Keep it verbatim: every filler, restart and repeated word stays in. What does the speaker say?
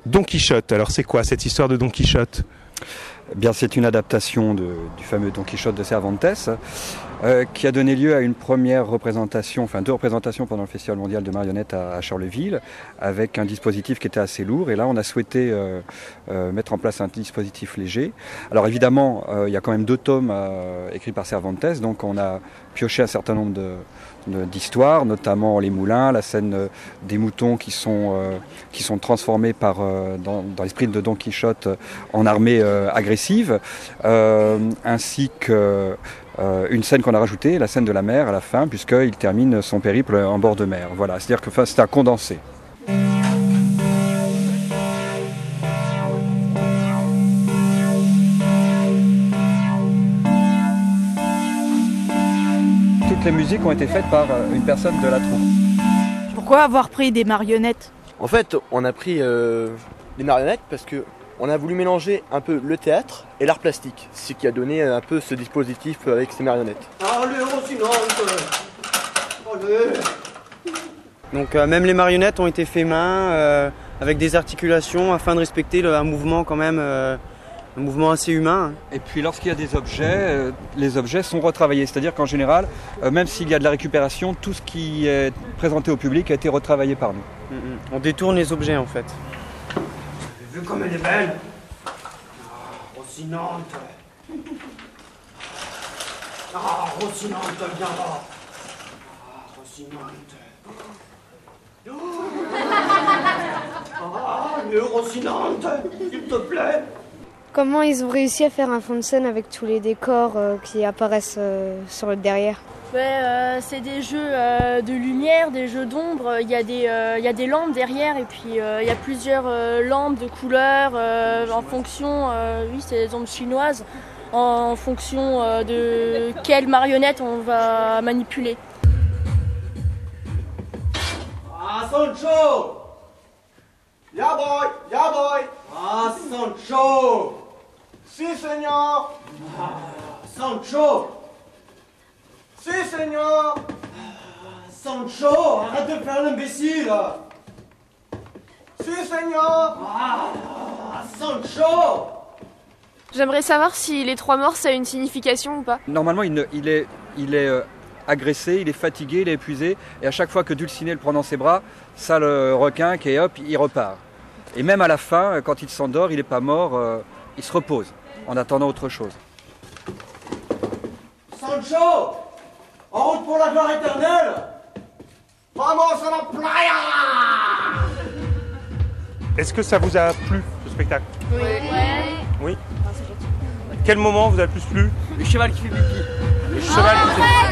Don Quichotte. Alors c'est quoi cette histoire de Don Quichotte ? Eh bien, c'est une adaptation de, du fameux Don Quichotte de Cervantes euh, qui a donné lieu à une première représentation, enfin deux représentations pendant le Festival mondial de marionnettes à, à Charleville, avec un dispositif qui était assez lourd. Et là, on a souhaité euh, euh, mettre en place un dispositif léger. Alors évidemment, euh, il y a quand même deux tomes euh, écrits par Cervantes, donc on a pioché un certain nombre de d'histoires, notamment les moulins, la scène des moutons qui sont, euh, qui sont transformés par, euh, dans, dans l'esprit de Don Quichotte en armée euh, agressive, euh, ainsi que euh, une scène qu'on a rajoutée, la scène de la mer à la fin, puisqu'il termine son périple en bord de mer. Voilà, c'est-à-dire que enfin, c'est un condensé. Toutes les musiques ont été faites par une personne de la troupe. Pourquoi avoir pris des marionnettes ? En fait, on a pris euh, des marionnettes parce que on a voulu mélanger un peu le théâtre et l'art plastique, ce qui a donné un peu ce dispositif avec ces marionnettes. Allez, Allez. Donc euh, même les marionnettes ont été faites main, euh, avec des articulations afin de respecter le, un mouvement quand même, euh, un mouvement assez humain. Et puis lorsqu'il y a des objets, euh, les objets sont retravaillés. C'est-à-dire qu'en général, euh, même s'il y a de la récupération, tout ce qui est présenté au public a été retravaillé par nous. Mm-hmm. On détourne les objets en fait. Vu comme elle est belle. Ah, Rocinante. Ah, Rocinante, viens là. Ah, Rocinante. Ah, le Rocinante, s'il te plaît. Comment ils ont réussi à faire un fond de scène avec tous les décors euh, qui apparaissent euh, sur le derrière ? Ouais, euh, c'est des jeux euh, de lumière, des jeux d'ombre. Il y a des, euh, il y a des lampes derrière et puis euh, il y a plusieurs euh, lampes de couleurs euh, en fonction, euh, oui, c'est des ombres chinoises, en fonction euh, de quelle marionnette on va manipuler. Ah, Sancho! Ya boy, ya boy! Ah, Sancho! Si, señor! Ah, Sancho! Si, señor! Sancho, arrête de faire l'imbécile! Si, señor! Ah, Sancho! J'aimerais savoir si les trois morts, ça a une signification ou pas. Normalement, il, ne, il est, il est euh, agressé, il est fatigué, il est épuisé, et à chaque fois que Dulcinée le prend dans ses bras, ça le requinque et hop, il repart. Et même à la fin, quand il s'endort, il n'est pas mort, euh, il se repose en attendant autre chose. Sancho! En route pour la gloire éternelle! Vamos a la playa! Est-ce que ça vous a plu, ce spectacle ? Oui. Ouais. Oui. Quel moment vous a le plus plu ? Le cheval qui fait pipi. Le cheval qui fait pipi.